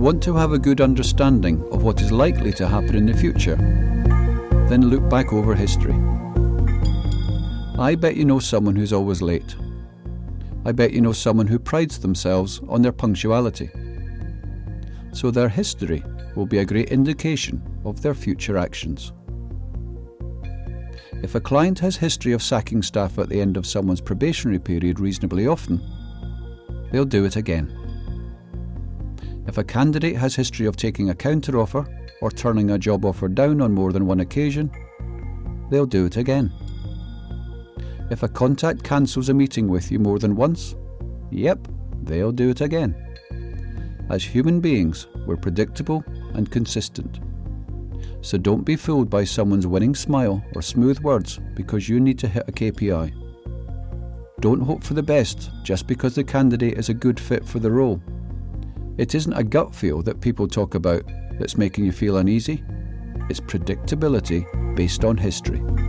want to have a good understanding of what is likely to happen in the future, then look back over history. I bet you know someone who's always late. I bet you know someone who prides themselves on their punctuality. So their history will be a great indication of their future actions. If a client has history of sacking staff at the end of someone's probationary period reasonably often, they'll do it again. If a candidate has history of taking a counteroffer or turning a job offer down on more than one occasion, they'll do it again. If a contact cancels a meeting with you more than once, yep, they'll do it again. As human beings, we're predictable and consistent. So don't be fooled by someone's winning smile or smooth words because you need to hit a KPI. Don't hope for the best just because the candidate is a good fit for the role. It isn't a gut feel that people talk about that's making you feel uneasy. It's predictability based on history.